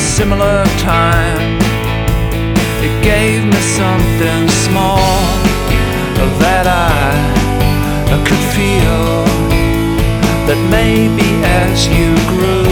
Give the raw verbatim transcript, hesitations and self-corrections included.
similar time. It gave me something small that I could feel, that maybe as you grew